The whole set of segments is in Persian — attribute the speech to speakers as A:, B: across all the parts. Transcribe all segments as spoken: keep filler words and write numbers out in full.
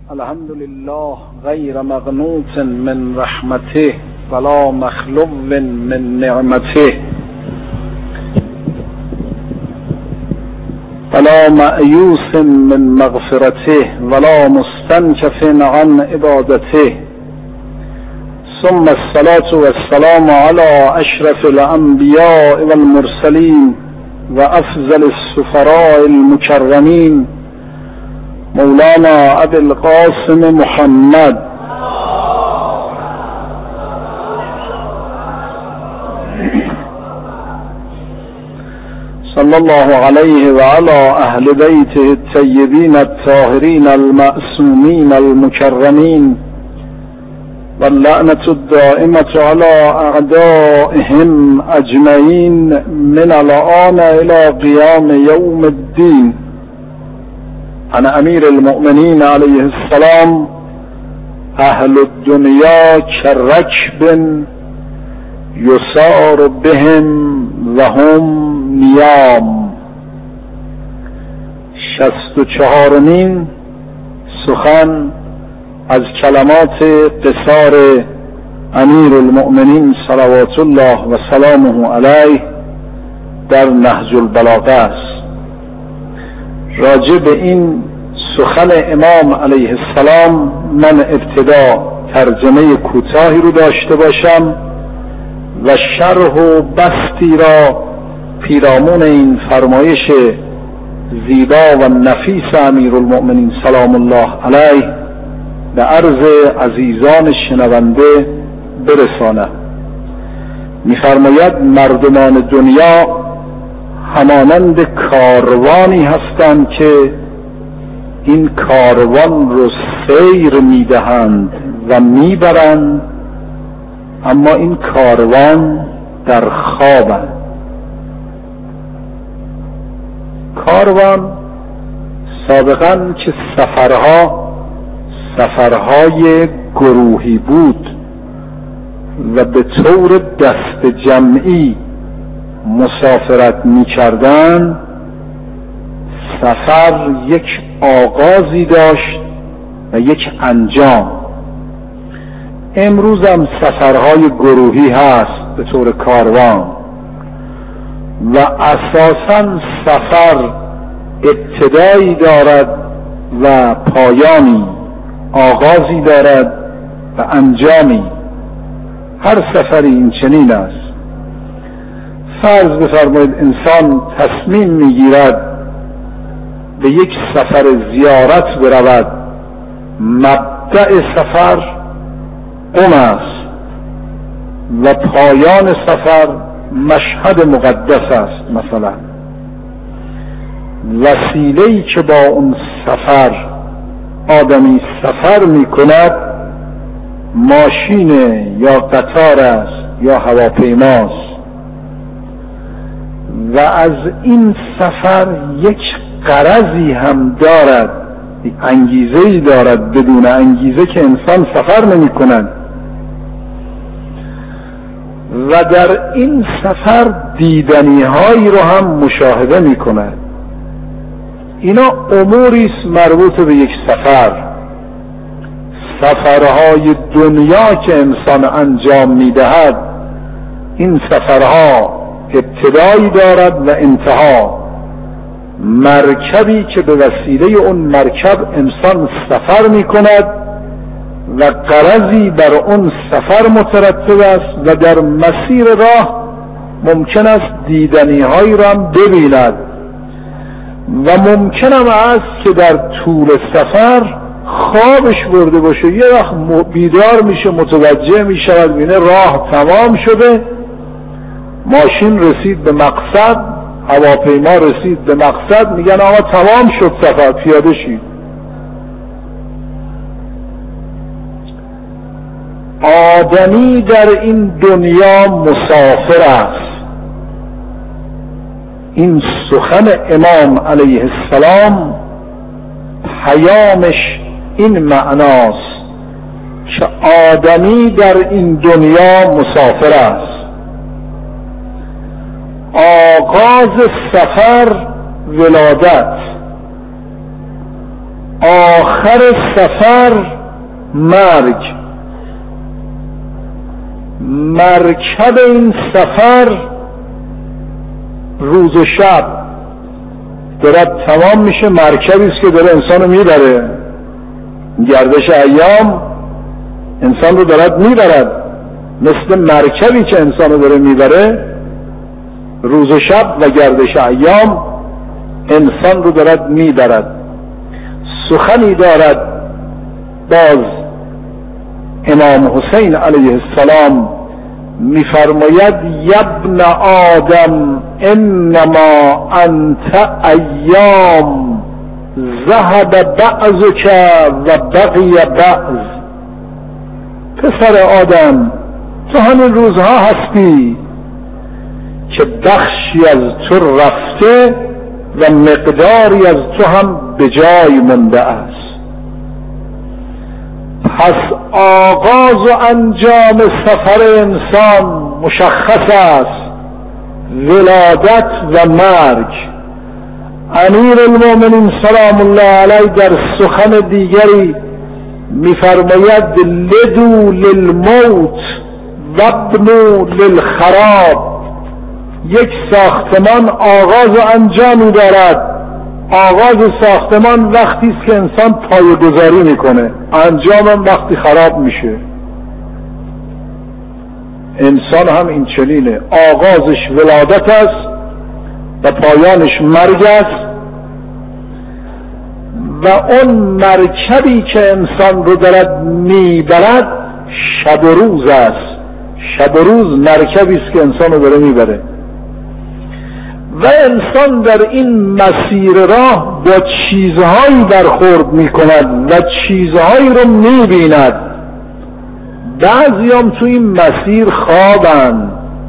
A: الحمد لله غیر مقنوط من رحمته ولا مخلو من نعمته ولا مأیوس من مغفرته ولا مستنکف عن عبادته. ثم الصلاة والسلام على أشرف الأنبياء والمرسلين وأفضل السفراء المكرمين مولانا أبي القاسم محمد صلى الله عليه وعلى أهل بيته الطيبين الطاهرين المعصومين المكرمين، واللعنة الدائمة على أعدائهم أجمعين من الآن إلى قيام يوم الدين. أنا أمير المؤمنين عليه السلام أهل الدنيا كالركب يسار بهم وهم نیام. شست و چهارمین سخن از کلمات قصار امیر المؤمنین صلوات الله و سلامه علیه در نهج البلاغه است. راجع به این سخن امام علیه السلام من ابتدا ترجمه کوتاهی رو داشته باشم و شرح و بسطی را پیرامون این فرمایش زیبا و نفیس امیرالمؤمنین سلام الله علیه به عرض عزیزان شنونده برسانم. می‌فرماید مردمان دنیا همانند کاروانی هستند که این کاروان رو سیر می‌دهند و میبرند، اما این کاروان در خوابند. کاروان سابقاً که سفرها سفرهای گروهی بود و به طور دست جمعی مسافرت می کردن، سفر یک آغازی داشت و یک انجام. امروز هم سفرهای گروهی هست به طور کاروان و اساساً سفر ابتدایی دارد و پایانی، آغازی دارد و انجامی. هر سفری این چنین است. فرض بفرمایید انسان تصمیم میگیرد به یک سفر زیارت برود، مبدأ سفر قم است و پایان سفر مشهد مقدس است. مثلا وسیله‌ای که با اون سفر آدمی سفر می کند ماشین یا قطار است یا هواپیماست و از این سفر یک غرضی هم دارد، انگیزه‌ای دارد. بدون انگیزه که انسان سفر نمی کند. و در این سفر دیدنی هایی رو هم مشاهده می کند. اینا اموری است مربوط به یک سفر. سفرهای دنیا که انسان انجام می دهد، این سفرها ابتدایی دارد و انتها. مرکبی که به وسیله اون مرکب انسان سفر می کند و غرضی بر اون سفر مترتب است و در مسیر راه ممکن است دیدنی هایی را هم ببیند و ممکن هم است که در طول سفر خوابش برده باشه. یه وقت بیدار میشه، متوجه میشود بینه راه تمام شده، ماشین رسید به مقصد، هواپیما رسید به مقصد، میگن آقا تمام شد سفر، پیاده شید. آدمی در این دنیا مسافر است. این سخن امام علیه السلام پیامش این معناست که آدمی در این دنیا مسافر است. آغاز سفر ولادت، آخر سفر مرگ. مرکب این سفر روز و شب دارد تمام میشه. مرکبی است که داره انسان رو میبره، گردش ایام انسان رو دارد میبرد. مثل مرکبی که انسان رو داره میبره، روز و شب و گردش ایام انسان رو دارد میبرد. سخنی دارد باز امام حسین علیه السلام، میفرماید یبن آدم انما انت ایام ذهب بعضک و بقی بعض. پسر آدم تو همین روزها هستی که بخشی از تو رفته و مقداری از تو هم به جای مونده است. پس آغاز و انجام سفر انسان مشخص است، ولادت و مرگ. امیر المؤمنین سلام الله علیه در سخن دیگری میفرماید لدو للموت وابنوا للخراب. یک ساختمان آغاز و انجامی دارد. آغاز ساختمان وقتی است که انسان پایه‌گذاری میکنه، انجام وقتی خراب میشه. انسان هم این چنینه، آغازش ولادت است و پایانش مرگ است. و اون مرکبی که انسان رو دارد میبرد شب و روز است. شب و روز مرکبی است که انسان رو داره میبره و انسان در این مسیر راه با چیزهایی برخورد میکند و چیزهایی رو میبیند. بعضیام تو این مسیر خوابند،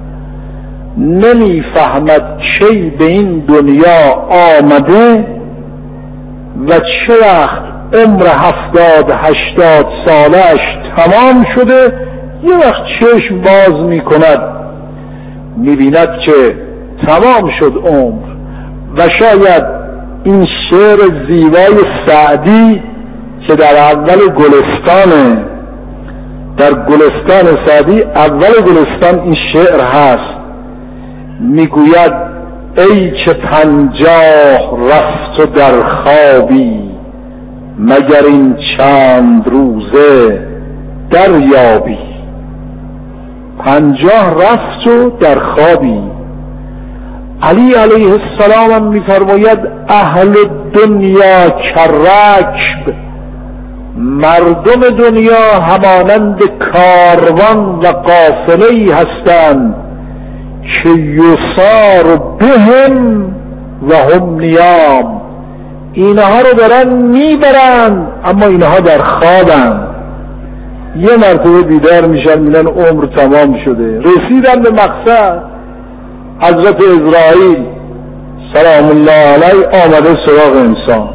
A: نمیفهمد کی به این دنیا آمده و چه وقت عمر هفتاد هشتاد سالش تمام شده. یه وقت چشم باز میکند میبیند که تمام شد عمر. و شاید این شعر زیبای سعدی که در اول گلستانه، در گلستان سعدی اول گلستان این شعر هست، میگوید ای که پنجاه رفت و در خوابی، مگر این چند روزه دریابی. پنجاه رفت و در خوابی. علی علیه السلام هم میفرماید اهل دنیا کرکب، مردم دنیا همانند کاروان و قافله‌ای هستند که یسار بهم و هم نیام. اینها رو دارن میبرن اما اینها در خوابن. یه مرتبه بیدار میشن میگن عمر تمام شده، رسیدن به مقصد. حضرت اسرائیل سلام الله علیه آمده سراغ انسان.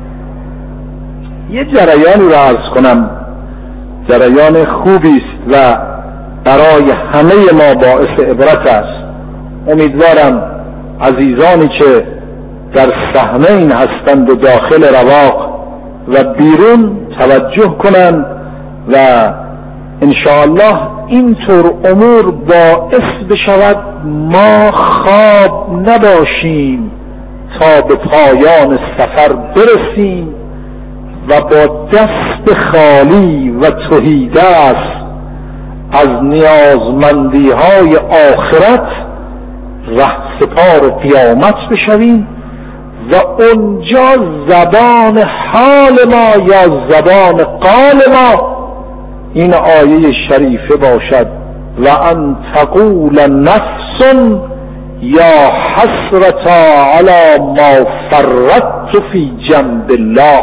A: یه جریانی رو عرض کنم، جریان خوبی است و برای همه ما باعث عبرت است. امیدوارم عزیزانی که در صحنه این هستند و داخل رواق و بیرون توجه کنند و انشاءالله اینطور امور باعث بشود ما خواب نباشیم تا به پایان سفر برسیم و با دست خالی و تهی دست از نیازمندی های آخرت رهسپار قیامت بشویم و اونجا زبان حال ما یا زبان قال ما این آیه شریفه باشد و ان تقول نفس یا حسرتا علی ما فرطت فی جنب الله.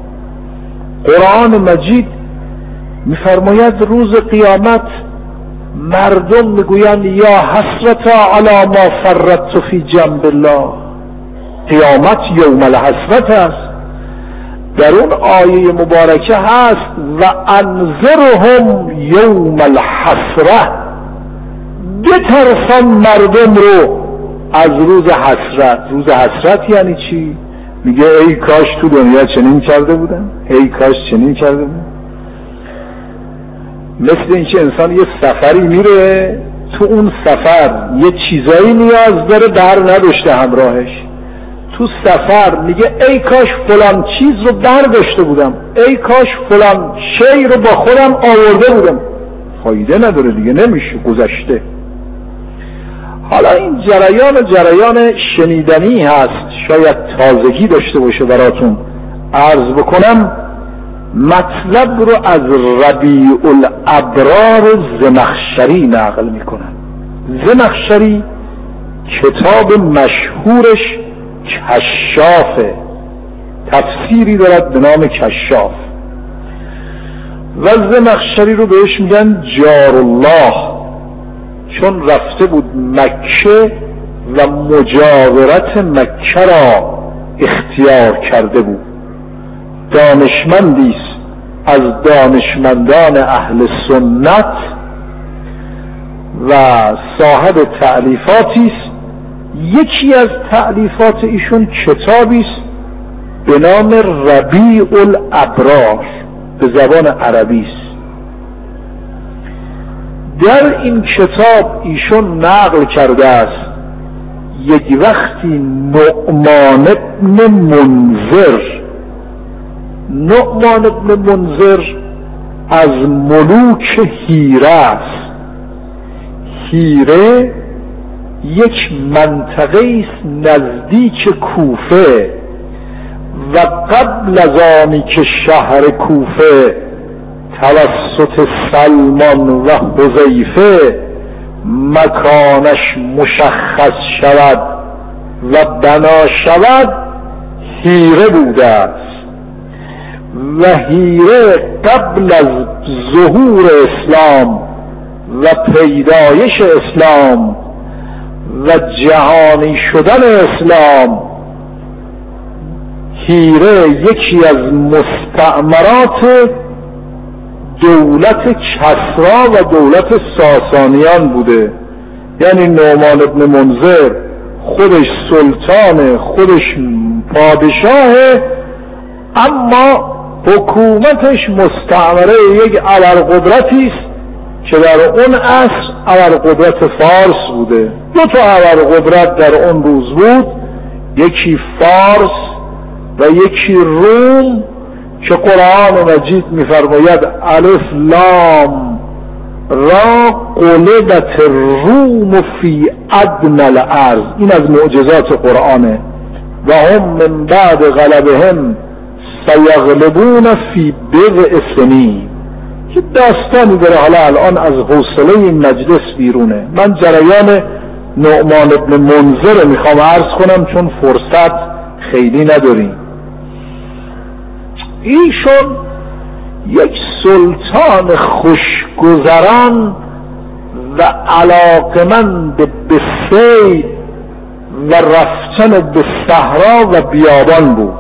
A: قرآن مجید میفرماید روز قیامت مردم میگویند یا حسرتا علی ما فرطت فی جنب الله. قیامت یوم الحسرت است. در اون آیه مبارکه هست و انذرهم یوم الحسره، بترسان مردم رو از روز حسرت. روز حسرت یعنی چی؟ میگه ای کاش تو دنیا چنین کرده بودم، ای کاش چنین کرده بودم. مثل اینکه انسان یه سفری میره، تو اون سفر یه چیزایی نیاز داره بر نداشته همراهش. تو سفر میگه ای کاش فلان چیز رو برداشته بودم، ای کاش فلان شی رو با خودم آورده بودم. فایده نداره دیگه، نمیشه، گذشته. حالا این جریان جریان شنیدنی هست، شاید تازگی داشته باشه براتون عرض بکنم. مطلب رو از ربیع الابرار زمخشری نقل میکنن. زمخشری کتاب مشهورش کشافه، تفسیری دارد به نام کشاف، و زمخشری رو بهش میگن جارالله، چون رفته بود مکه و مجاورت مکه را اختیار کرده بود. دانشمندی است از دانشمندان اهل سنت و صاحب تألیفاتی است. یکی از تألیفات ایشون کتابی است به نام ربیع الابرار، به زبان عربی است. در این کتاب ایشون نقل کرده است یک وقتی نعمان ابن منذر، نعمان ابن منذر از ملوک هیره است. هیره یک منطقه است نزدیک کوفه و قبل از آنی که شهر کوفه توسط سلمان و حذیفه مکانش مشخص شود و بنا شود، هیره بوده است. و هیره قبل از ظهور اسلام و پیدایش اسلام و جهانی شدن اسلام، هیره یکی از مستعمرات دولت کسرا و دولت ساسانیان بوده. یعنی نعمان ابن منذر خودش سلطان، خودش پادشاه، اما حکومتش مستعمره یک ابرقدرتی است که در اون عصر ابرقدرت فارس بوده. دو تا ابرقدرت در اون روز بود، یکی فارس و یکی روم، که قرآن مجید می‌فرماید الف لام را غلبت الروم فی ادنی الارض. این از معجزات قرآنه. و هم من بعد غلبهم سیغلبون فی بضع سنین. که داستانی داره، حالا الان از حوصله این مجلس بیرونه. من جریان نعمان ابن منذر میخوام عرض کنم چون فرصت خیلی نداریم. ایشون یک سلطان خوشگذران و علاقمند به سیر و رفتن به صحرا و بیابان بود.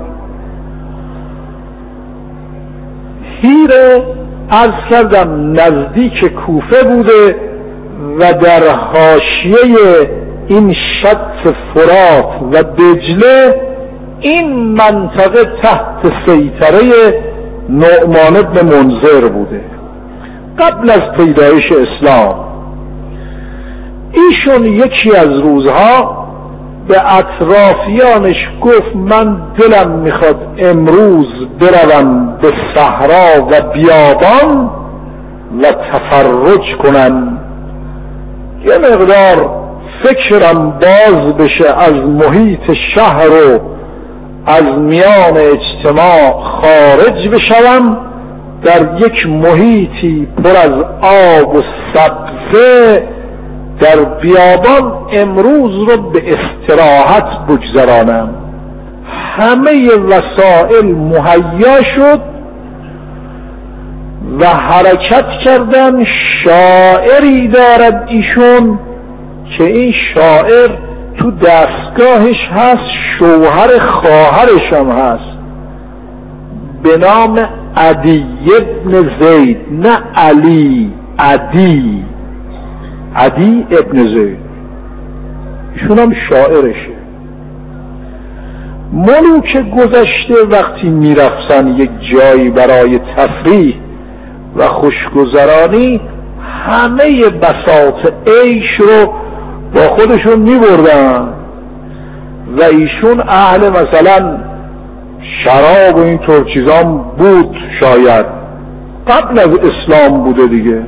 A: هیره عرض کردم نزدیک کوفه بوده و در حاشیه این شط فرات و دجله این منطقه تحت سیطره نعمان ابن منذر بوده قبل از پیدایش اسلام. ایشون یکی از روزها به اطرافیانش گفت من دلم میخواد امروز بروم به صحرا و بیابان و تفرج کنم، یه مقدار فکرم باز بشه، از محیط شهر و از میان اجتماع خارج بشوم، در یک محیطی پر از آب و سبزه در بیابان امروز رو به استراحت بگذرانم. همه وسائل مهیا شد و حرکت کردن. شاعری دارد ایشون که این شاعر تو دستگاهش هست، شوهر خواهرش هم هست، به نام عدی ابن زید، نه علی، عدی عدی ابن زید. ایشون هم شاعرشه. ملوک گذشته وقتی میرفتن یک جایی برای تفریح و خوشگذرانی همه بساط عیش رو با خودشون میبردن و ایشون اهل مثلا شراب و این طور چیزام بود، شاید قبل از اسلام بوده دیگه.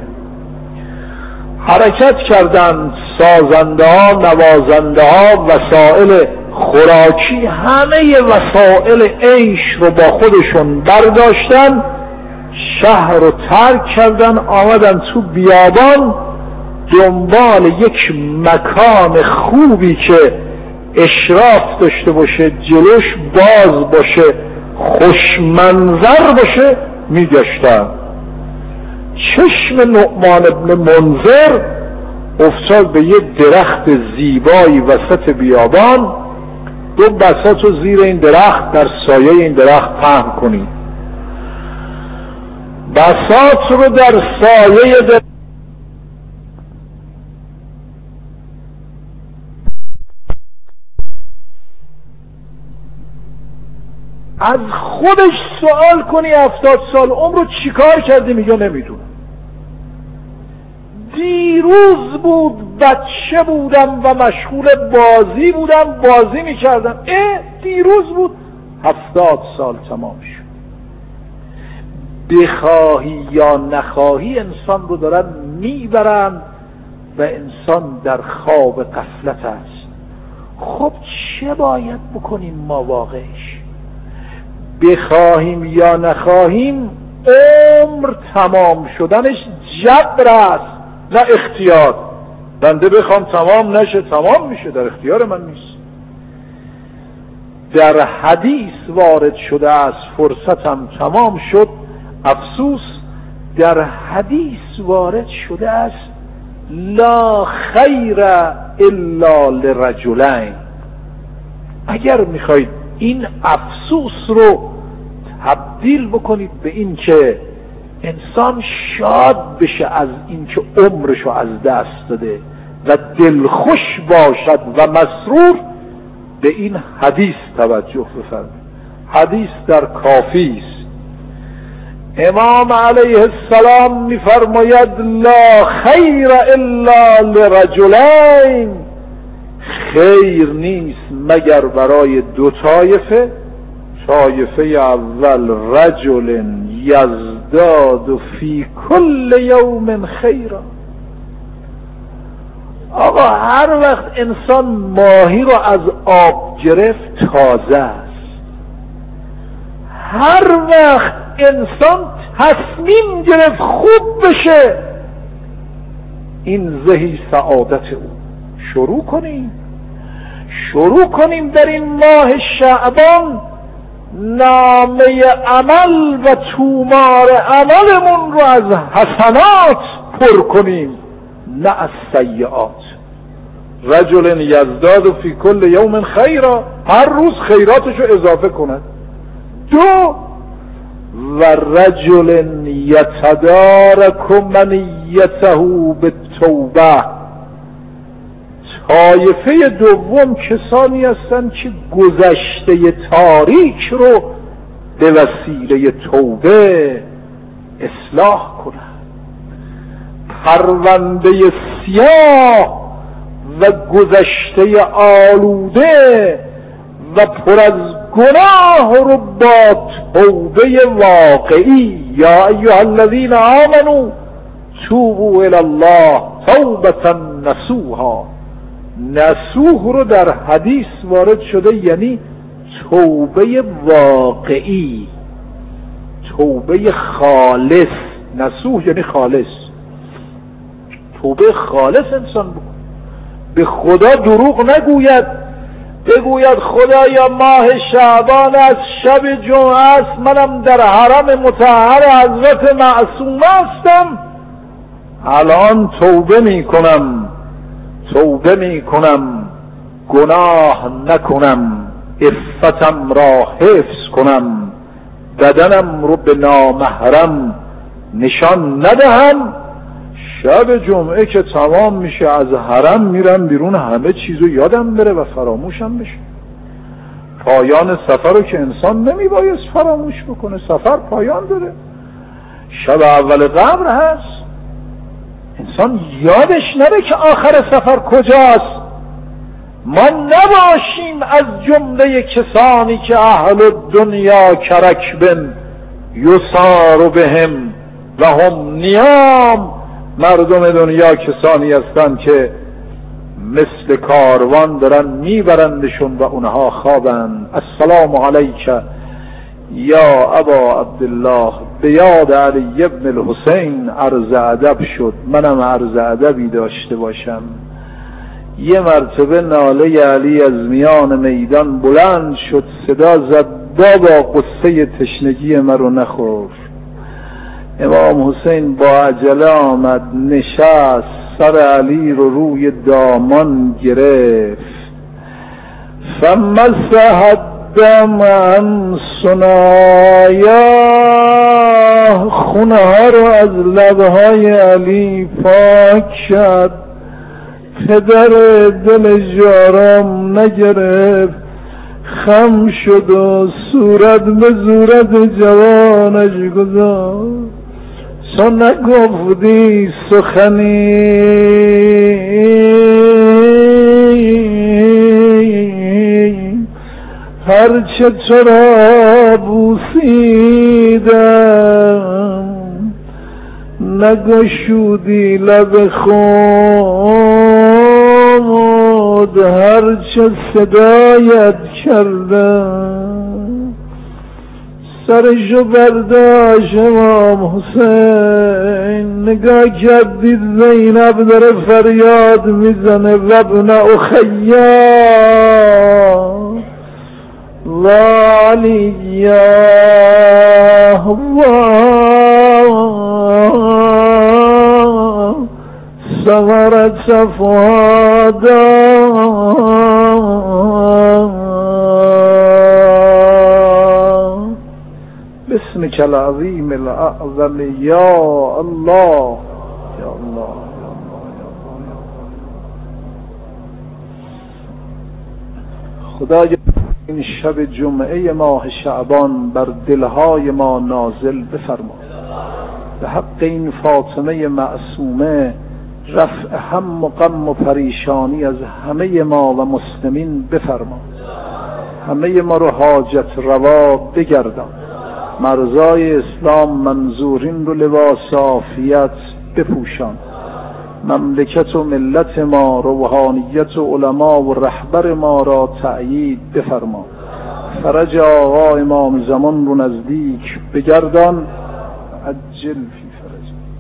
A: حرکت کردن سازنده ها، نوازنده ها، وسایل خوراکی، همه وسایل عیش رو با خودشون برداشتن، شهر رو ترک کردن، آمدن تو بیابان دنبال یک مکان خوبی که اشراف داشته باشه، جلوش باز باشه، خوشمنظر باشه میگشتن. چشم نعمان ابن منذر افتاد به یه درخت زیبایی وسط بیابان. دو بساط رو زیر این درخت در سایه این درخت پهن کنید. بساط رو در سایه درخت از خودش سوال کنی هفتاد سال عمر رو چیکار کردی؟ میگه نمیدونم. دیروز بود بچه بودم و مشغول بازی بودم، بازی میکردم. اه دیروز بود. هفتاد سال تمام شد. بخواهی یا نخواهی انسان رو دارن میبرن و انسان در خواب غفلت است. خب چه باید بکنیم ما واقعش؟ بخواهیم یا نخواهیم عمر تمام شدنش جبر است نه اختیار. بنده بخوام تمام نشه تمام میشه، در اختیار من نیست. در حدیث وارد شده است فرصتم تمام شد، افسوس در حدیث وارد شده است لا خیر الا لرجلین. اگر میخواید این افسوس رو تبدیل بکنید به این که انسان شاد بشه از این که عمرشو از دست داده و دلخوش باشد و مسرور، به این حدیث توجه بفرمایید. حدیث در کافی است. امام علیه السلام میفرماید لا خیر الا لرجلین، خیر نیست مگر برای دو طایفه. طایفه اول رجل یزداد فی کل یوم خیرا. آقا هر وقت انسان ماهی رو از آب گرفت تازه است. هر وقت انسان تصمیم گرفت خوب بشه، این زهی سعادت او. شروع کنیم شروع کنیم در این ماه شعبان نامه عمل و تومار عملمون رو از حسنات پر کنیم نه از سیئات. رجل یزداد فی کل یوم خیرا، هر روز خیراتشو اضافه کند. دو و رجل یتدارک منیته بالتوبه، طایفه دوم کسانی هستند که گذشته تاریک رو به وسیله توبه اصلاح کنند. پرونده سیاه و گذشته آلوده و پر از گناه رو با توبه واقعی، یا ایها الذین آمنوا توبوا الی الله توبة نصوحا. نصوح رو در حدیث وارد شده یعنی توبه واقعی، توبه خالص. نصوح یعنی خالص، توبه خالص انسان بکن. به خدا دروغ نگوید، بگوید خدایا ماه شعبان از شب جمعه است، منم در حرم مطهر حضرت معصومه هستم، الان توبه می کنم توبه می کنم گناه نکنم، عفتم را حفظ کنم، بدنم رو به نامحرم نشان ندهم. شب جمعه که تمام میشه از حرم میرم بیرون، همه چیزو یادم بره و فراموشم بشه. پایان سفر رو که انسان نمیبایست فراموش بکنه. سفر پایان داره، شب اول قبر هست، انسان یادش نره که آخر سفر کجاست. ما نباشیم از جمله کسانی که اهل دنیا کرکبن یسار بهم و هم نیام. مردم دنیا کسانی هستند که مثل کاروان دارن میبرندشون و اونها خوابند. السلام علیک یا ابا عبدالله، به یاد علی ابن الحسین عرض ادب شد. منم عرض ادبی داشته باشم. یه مرتبه ناله علی از میان میدان بلند شد، صدا زد بابا قصه تشنگی مرو نخور. امام حسین با عجله آمد، نشست، سر علی رو روی دامان گرفت. فمسح الدم عن ثنایا، خونه ها رو از لبهای علی پاک کرد. پدر دل جارم نگرفت، خم شد و صورت به صورت جوانش گذاشت. تو نگفتی سخنی هرچه تو را بوسیدم، نگشودی لب خود هرچه صدایت کردم. سرشو برداشت امام حسین، نگاه کردید زینب داره فریاد میزنه وابن اخیا و علیا و صغرت فؤادا. بسمك العظیم الاعظم یا الله یا الله یا الله یا الله. خدایا این شب جمعه ماه شعبان بر دلهای ما نازل بفرما. به حق این فاطمه معصومه رفع هم و غم و پریشانی از همه ما و مسلمین بفرما. همه ما رو حاجت روا بگردان. مرزای اسلام منظورین رو لباس عافیت بپوشان. مملکت و ملت ما، روحانیت و علما و رهبر ما را تأیید بفرما. فرج آقا امام زمان رو نزدیک بگردان. عجل فی فرج.